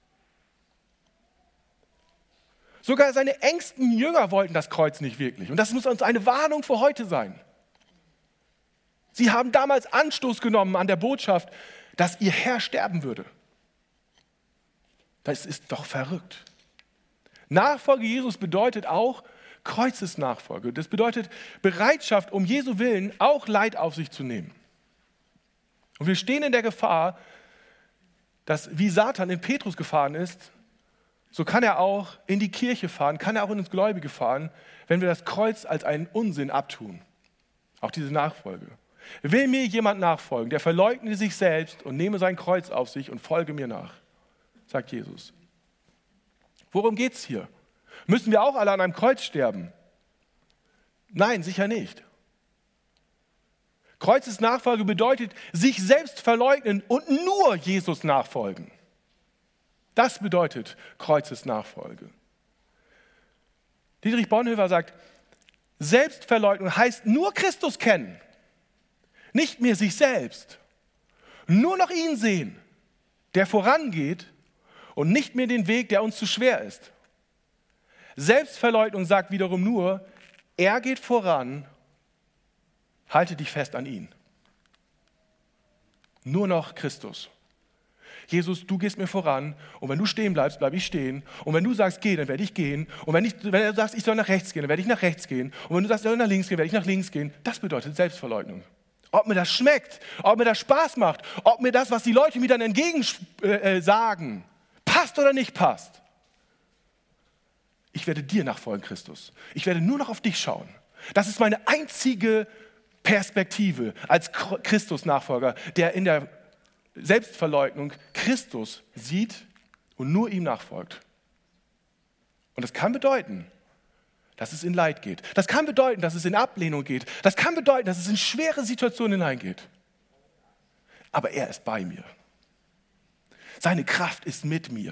Sogar seine engsten Jünger wollten das Kreuz nicht wirklich. Und das muss uns eine Warnung für heute sein. Sie haben damals Anstoß genommen an der Botschaft, dass ihr Herr sterben würde. Das ist doch verrückt. Nachfolge Jesus bedeutet auch Kreuzesnachfolge. Das bedeutet Bereitschaft, um Jesu Willen auch Leid auf sich zu nehmen. Und wir stehen in der Gefahr, dass wie Satan in Petrus gefahren ist, so kann er auch in die Kirche fahren, kann er auch in uns Gläubige fahren, wenn wir das Kreuz als einen Unsinn abtun. Auch diese Nachfolge. Will mir jemand nachfolgen, der verleugne sich selbst und nehme sein Kreuz auf sich und folge mir nach, sagt Jesus. Worum geht es hier? Müssen wir auch alle an einem Kreuz sterben? Nein, sicher nicht. Kreuzesnachfolge bedeutet, sich selbst verleugnen und nur Jesus nachfolgen. Das bedeutet Kreuzesnachfolge. Dietrich Bonhoeffer sagt, Selbstverleugnung heißt nur Christus kennen, nicht mehr sich selbst, nur noch ihn sehen, der vorangeht und nicht mehr den Weg, der uns zu schwer ist. Selbstverleugnung sagt wiederum nur, er geht voran Halte dich fest an ihn. Nur noch Christus. Jesus, du gehst mir voran und wenn du stehen bleibst, bleibe ich stehen. Und wenn du sagst, geh, dann werde ich gehen. Und wenn du sagst, ich soll nach rechts gehen, dann werde ich nach rechts gehen. Und wenn du sagst, ich soll nach links gehen, werde ich nach links gehen. Das bedeutet Selbstverleugnung. Ob mir das schmeckt, ob mir das Spaß macht, ob mir das, was die Leute mir dann entgegen sagen, passt oder nicht passt. Ich werde dir nachfolgen, Christus. Ich werde nur noch auf dich schauen. Das ist meine einzige Perspektive als Christus-Nachfolger, der in der Selbstverleugnung Christus sieht und nur ihm nachfolgt. Und das kann bedeuten, dass es in Leid geht. Das kann bedeuten, dass es in Ablehnung geht. Das kann bedeuten, dass es in schwere Situationen hineingeht. Aber er ist bei mir. Seine Kraft ist mit mir.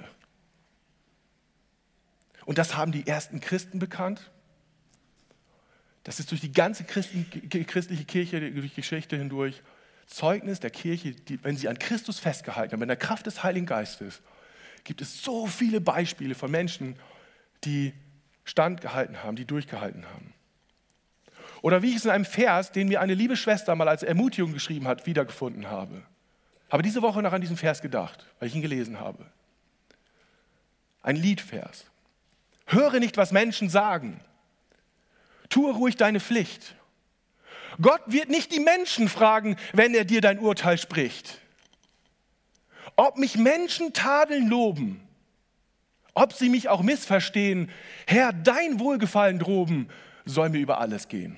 Und das haben die ersten Christen bekannt. Das ist durch die ganze christliche Kirche, durch die Geschichte hindurch, Zeugnis der Kirche, wenn sie an Christus festgehalten haben, in der Kraft des Heiligen Geistes, gibt es so viele Beispiele von Menschen, die standgehalten haben, die durchgehalten haben. Oder wie ich es in einem Vers, den mir eine liebe Schwester mal als Ermutigung geschrieben hat, wiedergefunden habe. Habe diese Woche noch an diesen Vers gedacht, weil ich ihn gelesen habe. Ein Liedvers. Höre nicht, was Menschen sagen. Tue ruhig deine Pflicht. Gott wird nicht die Menschen fragen, wenn er dir dein Urteil spricht. Ob mich Menschen tadeln, loben, ob sie mich auch missverstehen, Herr, dein Wohlgefallen droben soll mir über alles gehen.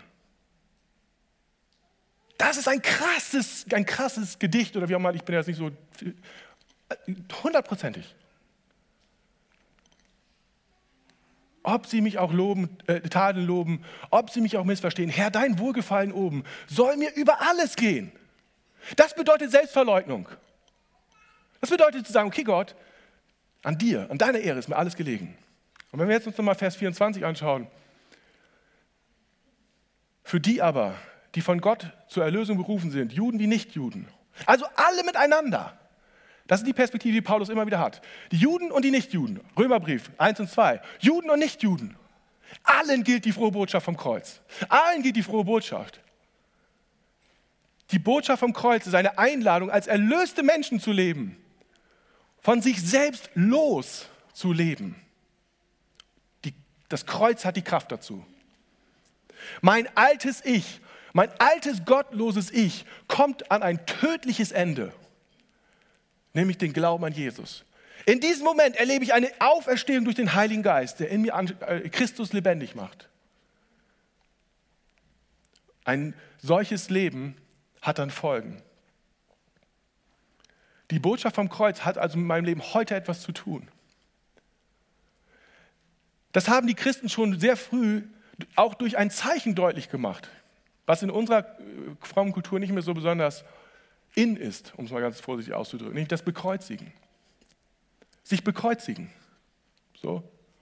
Das ist ein krasses Gedicht, oder wie auch immer, ich bin jetzt nicht so 100%. Ob sie mich auch tadeln, loben, ob sie mich auch missverstehen. Herr, dein Wohlgefallen oben soll mir über alles gehen. Das bedeutet Selbstverleugnung. Das bedeutet zu sagen, okay Gott, an dir, an deiner Ehre ist mir alles gelegen. Und wenn wir jetzt uns nochmal Vers 24 anschauen. Für die aber, die von Gott zur Erlösung berufen sind, Juden wie Nichtjuden, also alle miteinander. Das ist die Perspektive, die Paulus immer wieder hat. Die Juden und die Nichtjuden. Römerbrief 1 und 2. Juden und Nichtjuden. Allen gilt die frohe Botschaft vom Kreuz. Allen gilt die frohe Botschaft. Die Botschaft vom Kreuz ist eine Einladung, als erlöste Menschen zu leben. Von sich selbst los zu leben. Das Kreuz hat die Kraft dazu. Mein altes Ich, mein altes gottloses Ich kommt an ein tödliches Ende. Nämlich den Glauben an Jesus. In diesem Moment erlebe ich eine Auferstehung durch den Heiligen Geist, der in mir Christus lebendig macht. Ein solches Leben hat dann Folgen. Die Botschaft vom Kreuz hat also mit meinem Leben heute etwas zu tun. Das haben die Christen schon sehr früh auch durch ein Zeichen deutlich gemacht, was in unserer frommen Kultur nicht mehr so besonders in ist, um es mal ganz vorsichtig auszudrücken, nämlich das Bekreuzigen. Sich bekreuzigen. So.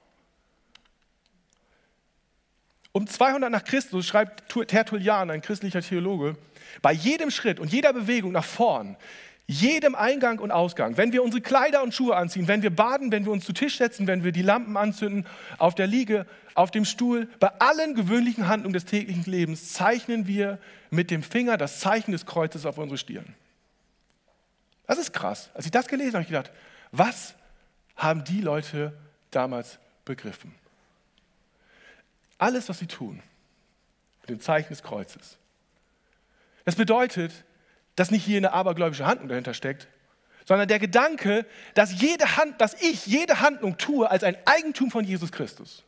Um 200 nach Christus schreibt Tertullian, ein christlicher Theologe, bei jedem Schritt und jeder Bewegung nach vorn, jedem Eingang und Ausgang, wenn wir unsere Kleider und Schuhe anziehen, wenn wir baden, wenn wir uns zu Tisch setzen, wenn wir die Lampen anzünden, auf der Liege, auf dem Stuhl, bei allen gewöhnlichen Handlungen des täglichen Lebens zeichnen wir mit dem Finger das Zeichen des Kreuzes auf unsere Stirn. Das ist krass. Als ich das gelesen habe, habe ich gedacht, was haben die Leute damals begriffen? Alles, was sie tun, mit dem Zeichen des Kreuzes. Das bedeutet, dass nicht hier eine abergläubische Handlung dahinter steckt, sondern der Gedanke, dass ich jede Handlung tue als ein Eigentum von Jesus Christus.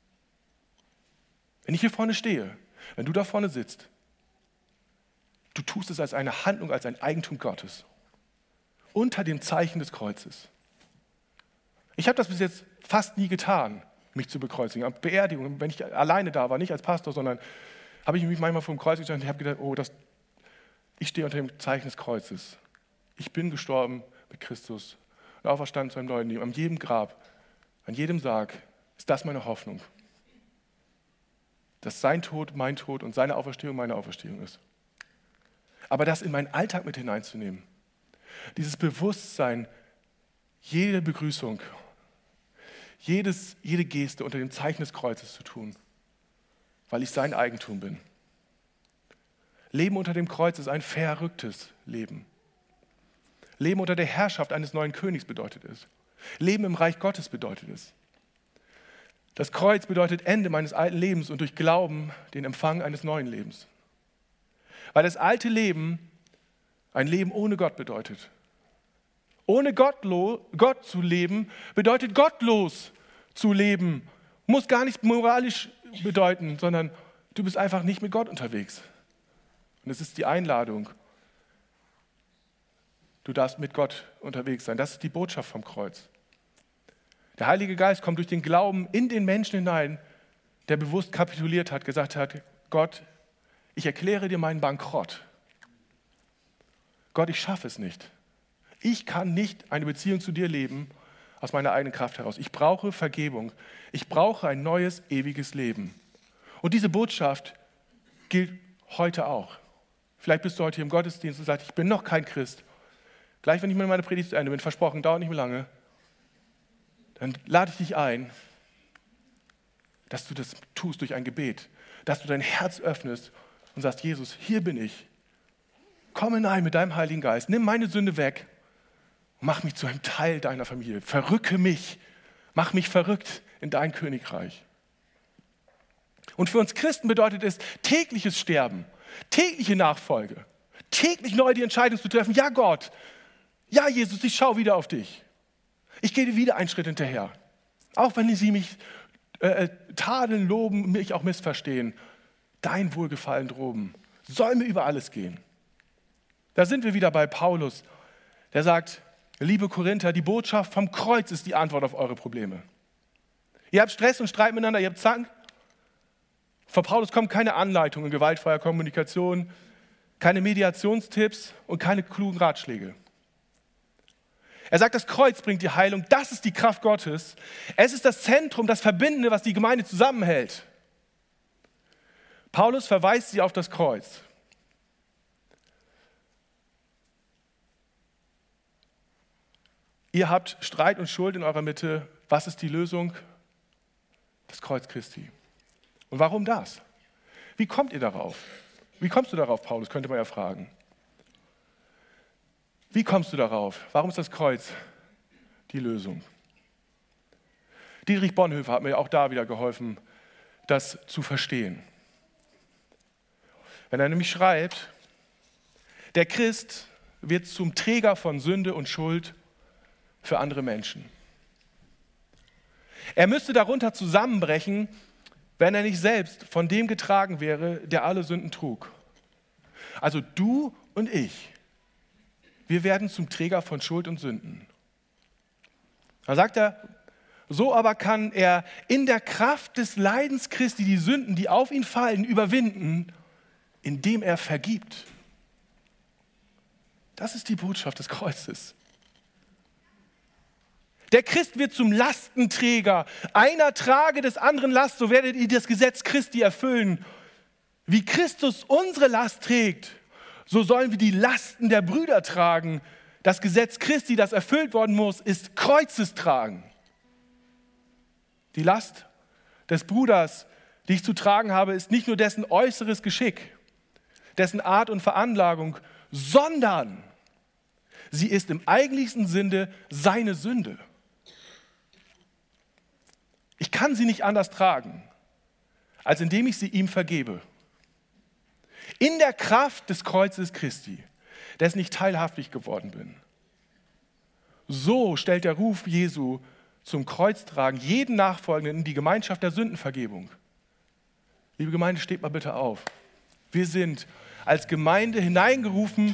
Wenn ich hier vorne stehe, wenn du da vorne sitzt, du tust es als eine Handlung, als ein Eigentum Gottes. Unter dem Zeichen des Kreuzes. Ich habe das bis jetzt fast nie getan, mich zu bekreuzigen. An Beerdigungen, wenn ich alleine da war, nicht als Pastor, sondern habe ich mich manchmal vor dem Kreuz gestanden und habe gedacht, ich stehe unter dem Zeichen des Kreuzes. Ich bin gestorben mit Christus und auferstanden zu einem neuen Leben. An jedem Grab, an jedem Sarg ist das meine Hoffnung. Dass sein Tod mein Tod und seine Auferstehung meine Auferstehung ist. Aber das in meinen Alltag mit hineinzunehmen, dieses Bewusstsein, jede Begrüßung, jede Geste unter dem Zeichen des Kreuzes zu tun, weil ich sein Eigentum bin. Leben unter dem Kreuz ist ein verrücktes Leben. Leben unter der Herrschaft eines neuen Königs bedeutet es. Leben im Reich Gottes bedeutet es. Das Kreuz bedeutet Ende meines alten Lebens und durch Glauben den Empfang eines neuen Lebens. Weil das alte Leben ein Leben ohne Gott bedeutet. Ohne Gott zu leben bedeutet gottlos zu leben. Muss gar nicht moralisch bedeuten, sondern du bist einfach nicht mit Gott unterwegs. Und es ist die Einladung. Du darfst mit Gott unterwegs sein. Das ist die Botschaft vom Kreuz. Der Heilige Geist kommt durch den Glauben in den Menschen hinein, der bewusst kapituliert hat, gesagt hat, Gott, ich erkläre dir meinen Bankrott. Gott, ich schaffe es nicht. Ich kann nicht eine Beziehung zu dir leben aus meiner eigenen Kraft heraus. Ich brauche Vergebung. Ich brauche ein neues, ewiges Leben. Und diese Botschaft gilt heute auch. Vielleicht bist du heute hier im Gottesdienst und sagst, ich bin noch kein Christ. Gleich, wenn ich mit meiner Predigt zu Ende bin, versprochen, dauert nicht mehr lange, dann lade ich dich ein, dass du das tust durch ein Gebet, dass du dein Herz öffnest und sagst, Jesus, hier bin ich. Komm hinein mit deinem Heiligen Geist, nimm meine Sünde weg und mach mich zu einem Teil deiner Familie. Verrücke mich, mach mich verrückt in dein Königreich. Und für uns Christen bedeutet es tägliches Sterben, tägliche Nachfolge, täglich neu die Entscheidung zu treffen, ja Gott, ja Jesus, ich schaue wieder auf dich. Ich gehe dir wieder einen Schritt hinterher. Auch wenn sie mich tadeln, loben, mich auch missverstehen. Dein Wohlgefallen droben soll mir über alles gehen. Da sind wir wieder bei Paulus, der sagt, liebe Korinther, die Botschaft vom Kreuz ist die Antwort auf eure Probleme. Ihr habt Stress und Streit miteinander, ihr habt Zank. Von Paulus kommt keine Anleitung in gewaltfreier Kommunikation, keine Mediationstipps und keine klugen Ratschläge. Er sagt, das Kreuz bringt die Heilung, das ist die Kraft Gottes. Es ist das Zentrum, das Verbindende, was die Gemeinde zusammenhält. Paulus verweist sie auf das Kreuz. Ihr habt Streit und Schuld in eurer Mitte. Was ist die Lösung? Das Kreuz Christi. Und warum das? Wie kommt ihr darauf? Wie kommst du darauf, Paulus, könnte man ja fragen. Wie kommst du darauf? Warum ist das Kreuz die Lösung? Dietrich Bonhoeffer hat mir auch da wieder geholfen, das zu verstehen. Wenn er nämlich schreibt, der Christ wird zum Träger von Sünde und Schuld für andere Menschen. Er müsste darunter zusammenbrechen, wenn er nicht selbst von dem getragen wäre, der alle Sünden trug. Also du und ich, wir werden zum Träger von Schuld und Sünden. Dann sagt er, so aber kann er in der Kraft des Leidens Christi die Sünden, die auf ihn fallen, überwinden, indem er vergibt. Das ist die Botschaft des Kreuzes. Der Christ wird zum Lastenträger. Einer trage des anderen Last, so werdet ihr das Gesetz Christi erfüllen. Wie Christus unsere Last trägt, so sollen wir die Lasten der Brüder tragen. Das Gesetz Christi, das erfüllt worden muss, ist Kreuzestragen. Die Last des Bruders, die ich zu tragen habe, ist nicht nur dessen äußeres Geschick, dessen Art und Veranlagung, sondern sie ist im eigentlichsten Sinne seine Sünde. Ich kann sie nicht anders tragen, als indem ich sie ihm vergebe. In der Kraft des Kreuzes Christi, dessen ich teilhaftig geworden bin. So stellt der Ruf Jesu zum Kreuztragen jeden Nachfolgenden in die Gemeinschaft der Sündenvergebung. Liebe Gemeinde, steht mal bitte auf. Wir sind als Gemeinde hineingerufen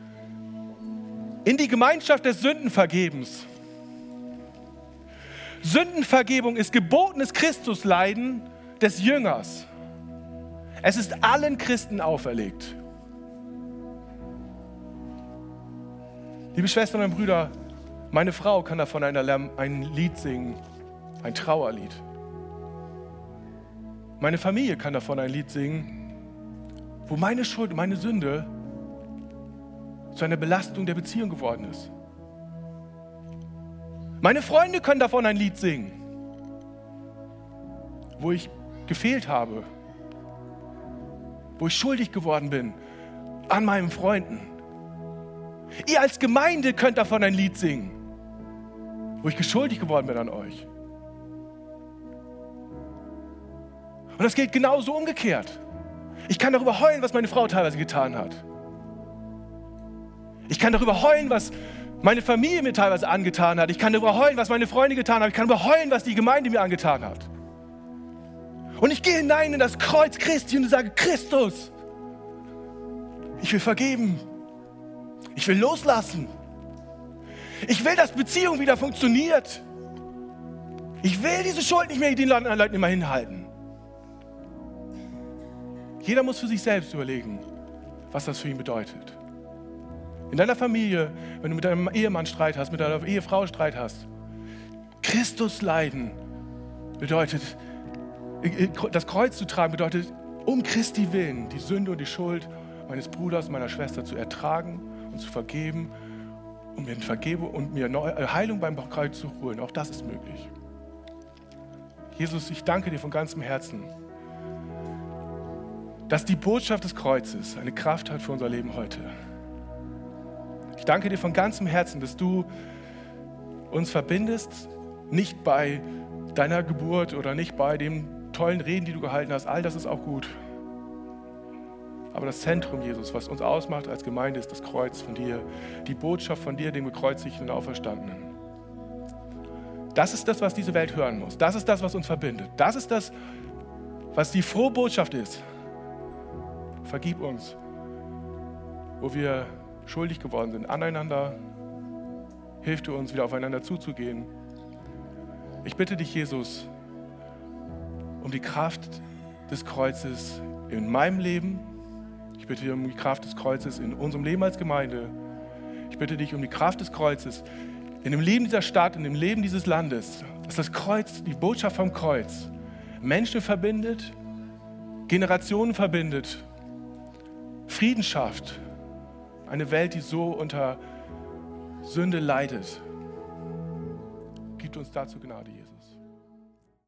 in die Gemeinschaft des Sündenvergebens. Sündenvergebung ist gebotenes Christusleiden des Jüngers. Es ist allen Christen auferlegt. Liebe Schwestern und Brüder, meine Frau kann davon ein Lied singen, ein Trauerlied. Meine Familie kann davon ein Lied singen, wo meine Schuld, meine Sünde zu einer Belastung der Beziehung geworden ist. Meine Freunde können davon ein Lied singen, wo ich gefehlt habe, wo ich schuldig geworden bin, an meinen Freunden. Ihr als Gemeinde könnt davon ein Lied singen, wo ich schuldig geworden bin an euch. Und das gilt genauso umgekehrt. Ich kann darüber heulen, was meine Frau teilweise getan hat. Ich kann darüber heulen, was meine Familie mir teilweise angetan hat. Ich kann darüber heulen, was meine Freunde getan haben. Ich kann darüber heulen, was die Gemeinde mir angetan hat. Und ich gehe hinein in das Kreuz Christi und sage, Christus, ich will vergeben. Ich will loslassen. Ich will, dass Beziehung wieder funktioniert. Ich will diese Schuld nicht mehr den anderen Leuten immer hinhalten. Jeder muss für sich selbst überlegen, was das für ihn bedeutet. In deiner Familie, wenn du mit deinem Ehemann Streit hast, mit deiner Ehefrau Streit hast, Christus leiden bedeutet, das Kreuz zu tragen bedeutet, um Christi willen die Sünde und die Schuld meines Bruders, meiner Schwester zu ertragen und zu vergeben, um mir Vergebung und mir Heilung beim Kreuz zu holen. Auch das ist möglich. Jesus, ich danke dir von ganzem Herzen, dass die Botschaft des Kreuzes eine Kraft hat für unser Leben heute. Ich danke dir von ganzem Herzen, dass du uns verbindest, nicht bei deiner Geburt oder nicht bei den tollen Reden, die du gehalten hast. All das ist auch gut. Aber das Zentrum, Jesus, was uns ausmacht als Gemeinde, ist das Kreuz von dir, die Botschaft von dir, dem Gekreuzigten und Auferstandenen. Das ist das, was diese Welt hören muss. Das ist das, was uns verbindet. Das ist das, was die frohe Botschaft ist. Vergib uns, wo wir schuldig geworden sind aneinander. Hilf du uns, wieder aufeinander zuzugehen. Ich bitte dich, Jesus, um die Kraft des Kreuzes in meinem Leben. Ich bitte dich um die Kraft des Kreuzes in unserem Leben als Gemeinde. Ich bitte dich um die Kraft des Kreuzes in dem Leben dieser Stadt, in dem Leben dieses Landes. Dass das Kreuz, die Botschaft vom Kreuz, Menschen verbindet, Generationen verbindet, Frieden schafft. Eine Welt, die so unter Sünde leidet. Gib uns dazu Gnade, Jesus.